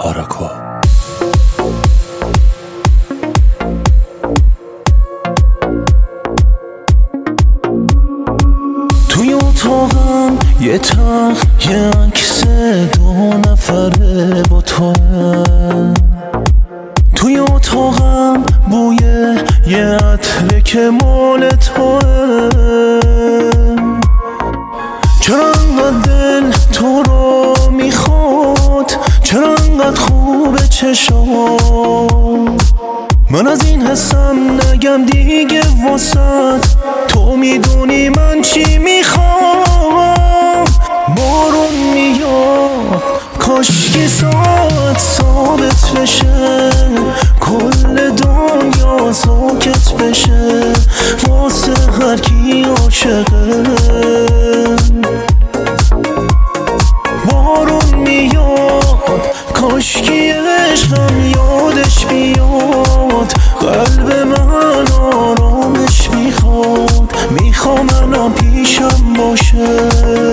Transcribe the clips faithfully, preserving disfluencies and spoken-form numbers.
آراکو. توی اتاقم یه تخت یه عکس دو نفره با توه، توی اتاقم بوی یه عطره که مال توه. چرا انقدر دل تو رو میخواد، چرا انقدر خوبه چشام، من از این حسم نگم دیگه واسد، تو میدونی من چی میخوام. بارون میاد کاشکی ساعت ثابت بشه، کل دنیا ساکت بشه واسه هر کی عاشقه. بارون میاد کاشکی عشقم یادش بیاد، قلب من آرامش میخواد، میخوام الان پیشم باشه.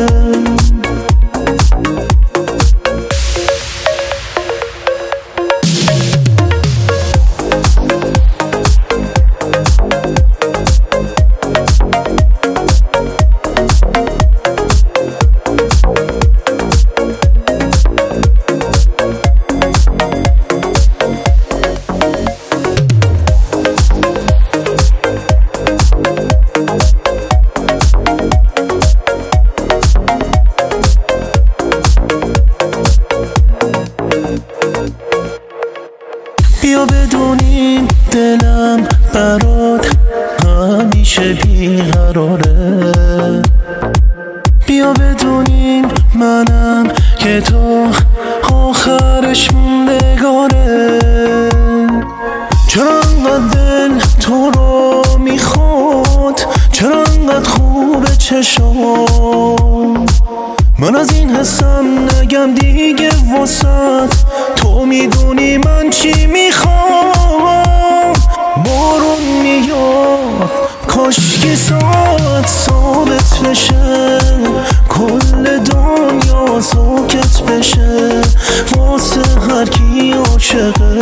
بیا بدونیم دلم برات همیشه بیقراره، بیا بدونیم منم که تو آخرش موندگاره. چرا انقدر دل تو رو میخواد، چرا انقدر خوبه چشام، من از این حسم نگم دیگه واسد، تو میدونی من چی میخوام. بارون میاد کاشکی ساعت ثابت بشه، کل دنیا ساکت بشه واسه هر کی عاشقه.